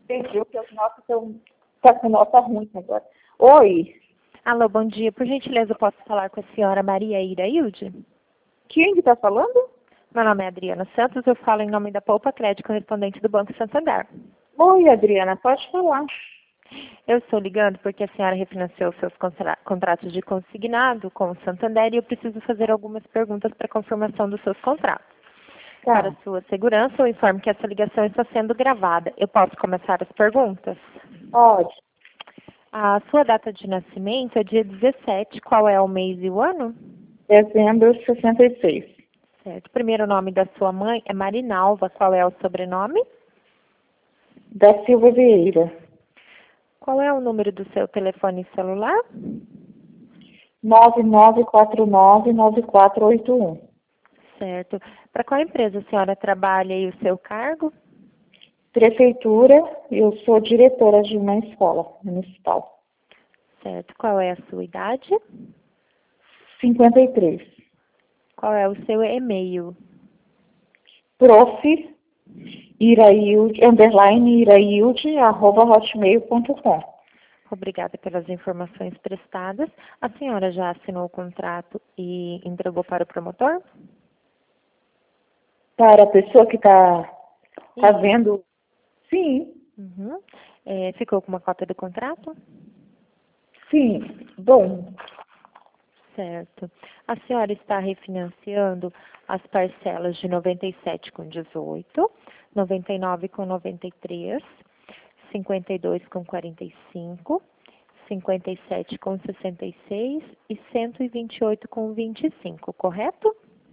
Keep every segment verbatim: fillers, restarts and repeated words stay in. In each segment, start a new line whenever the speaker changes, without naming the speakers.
Entendi, porque os nossos estão... Tá com nota ruim agora. Oi,
Alô, bom dia. Por gentileza, eu posso falar com a senhora Maria Irailde?
quem que tá falando?
Meu nome é Adriana Santos, eu falo em nome da Poupa Crédito, correspondente do Banco Santander.
Oi, Adriana, pode falar.
Eu estou ligando porque a senhora refinanciou seus contra- contratos de consignado com o Santander e eu preciso fazer algumas perguntas para confirmação dos seus contratos. Para
Tá,
sua segurança, eu informo que essa ligação está sendo gravada. Eu posso começar as perguntas?
pode.
A sua data de nascimento é dia dezessete. Qual é o mês e o ano?
Dezembro de sessenta e seis.
Certo. O primeiro nome da sua mãe é Marinalva. Qual é o sobrenome?
Da Silva Vieira.
Qual é o número do seu telefone celular?
nove nove quatro nove nove quatro oito um.
Certo. Para qual empresa a senhora trabalha e o seu cargo?
Prefeitura, eu sou diretora de uma escola municipal.
Certo. Qual é a sua idade?
cinquenta e três.
Qual é o seu e-mail?
Prof. Irailde, underline Irailde, arroba hotmail ponto com.
Obrigada pelas informações prestadas. A senhora já assinou o contrato e entregou para o promotor?
Para a pessoa que está tá
Isso.
vendo, sim,
Uhum. É, ficou com uma cópia do contrato?
sim, bom,
Certo. A senhora está refinanciando as parcelas de noventa e sete com dezoito, noventa e nove com noventa e três, cinquenta e dois com quarenta e cinco, cinquenta e sete com sessenta e seis e cento e vinte e oito com vinte e cinco, correto?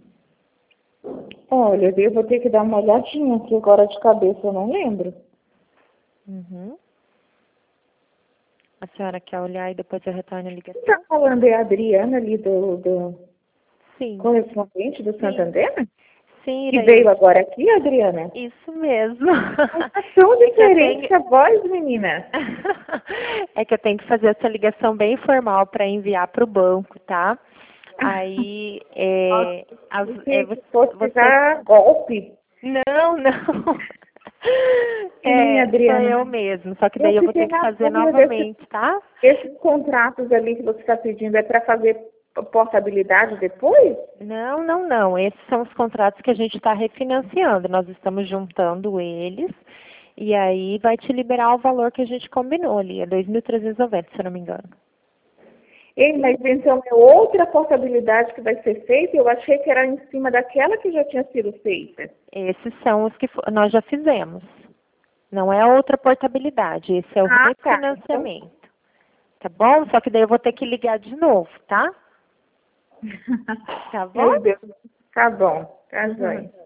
olha, eu vou ter que dar uma olhadinha aqui agora de cabeça, eu não lembro.
Uhum. A senhora quer olhar e depois eu retorno a ligação?
Quem está falando é a Adriana ali do, do
Sim.
correspondente do Santander?
Sim,
Que
Irailde.
veio agora aqui, Adriana?
Isso mesmo.
Mas tá tão
É que eu
diferente
tenho...
a voz, menina.
É que eu tenho que fazer essa ligação bem formal para enviar para o banco, tá? Aí, é, as, é,
Se
você,
fosse
você...
já golpe.
Não, não.
Sim,
É, sou
Adriana.
eu mesmo, só que
Eu
daí eu vou
fiquei
ter que
na
fazer
dúvida desses,
novamente, tá?
esses contratos ali que você está pedindo, é para fazer portabilidade depois?
Não, não, não. Esses são os contratos que a gente está refinanciando. Nós estamos juntando eles e aí vai te liberar o valor que a gente combinou ali. É dois mil trezentos e noventa, se eu não me engano.
Ei, mas então é outra portabilidade que vai ser feita? Eu achei que era em cima daquela que já tinha sido feita.
Esses são os que fo- nós já fizemos. Não é outra portabilidade, esse é o
Ah, tá. Então,
refinanciamento. Tá bom? Só que daí eu vou ter que ligar de novo, tá? Tá bom?
meu Deus. Tá bom. Tá
Uhum.
joia.